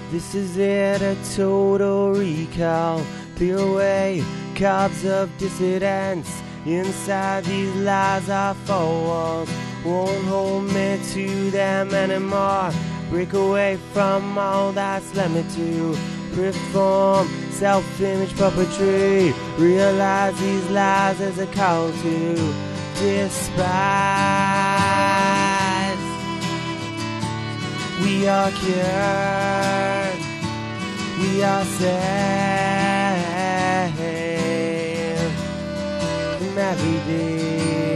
This is it, a total recall. Clear away cobs of dissidence. Inside these lies are four walls. Won't hold me to them anymore. Break away from all that's led me to reform, self-image puppetry. Realize these lies as a call to despise. We are cured, we are saved from every day.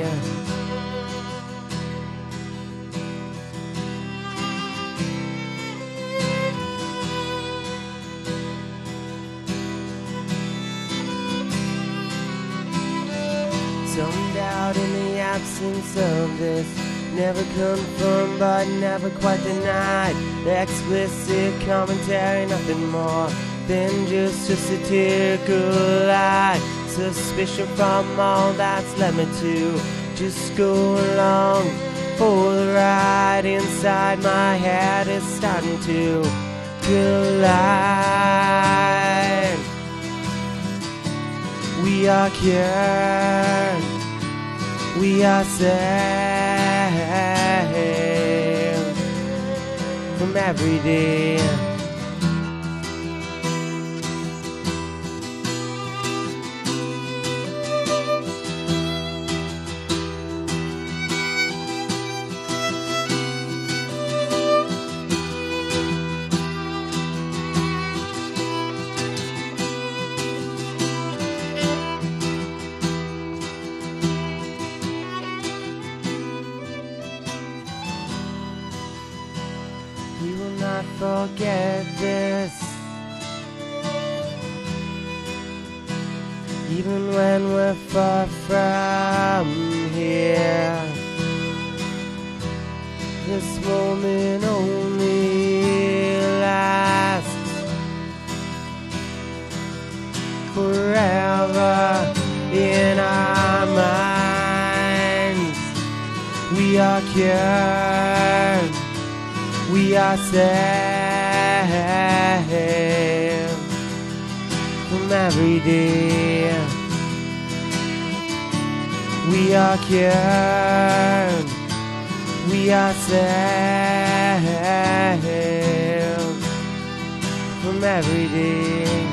Some doubt in the absence of this, never confirmed but never quite denied. The explicit commentary, nothing more than just a satirical lie. Suspicion from all that's led me to just go along for the ride. Inside my head is starting to collide. We are cured, we are saved from every day. We will not forget this, even when we're far from here. This moment only lasts forever in our minds. We are cured, we are saved from every day. We are cured, we are saved from every day.